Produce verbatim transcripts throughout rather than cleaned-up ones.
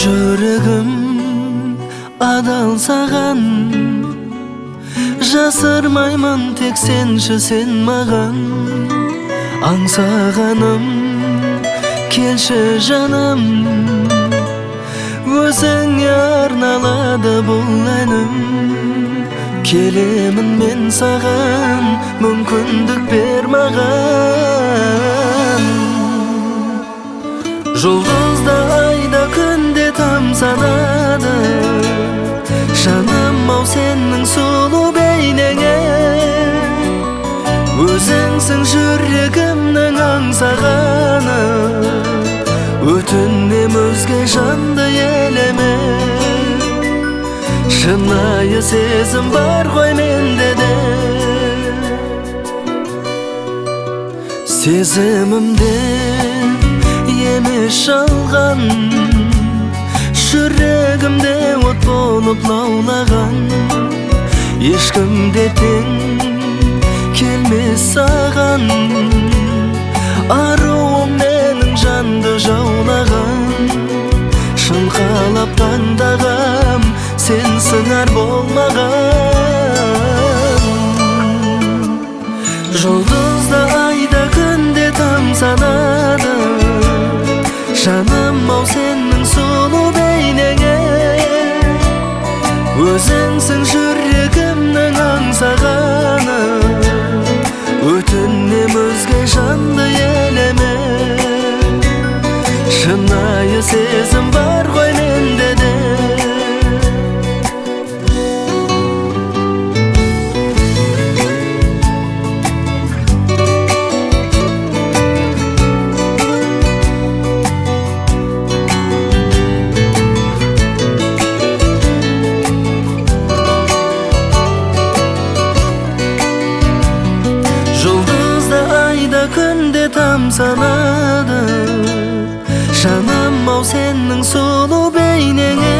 Жүрегім адал саған, жасырмаймын тек сенші сен маған. Аңсағаным келші жаным, өзіңе арналады бұл әнім. Келемін мен саған, мүмкіндік бер маған. Жұлдызда айда күнде тамсанады, жаным ау сенің сұлу бейнеңе. Өзіңсің жүрегімнің аңсағаны, өтінем өзге жанды елеме. Шынайы сезім бар ғой менде де, сезімімде емес жалған, жүрегімде от болып лаулаған. Ешкімде тең келмес саған, аруым менің жанды жаулаған. Шынқалап таңдағам, сен сыңар болмаған. Жұлдызда айда күнде тамсанады, жаным ау сенің сұлу бейнеңе. Өзіңсің жүрегімнің аңсағаны, өтінем өзге жанды елеме. Шынайы сезім бар ғой менде де. Күнде тамсанады, жаным ау сенің сұлу бейнеңе.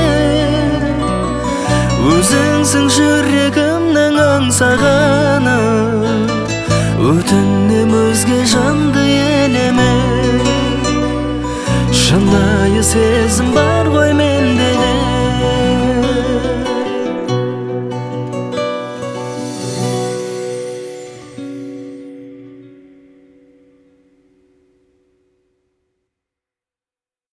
Өзіңсің жүрегімнің аңсағаны, өтінем өзге жанды елеме. Шынайы сезім бар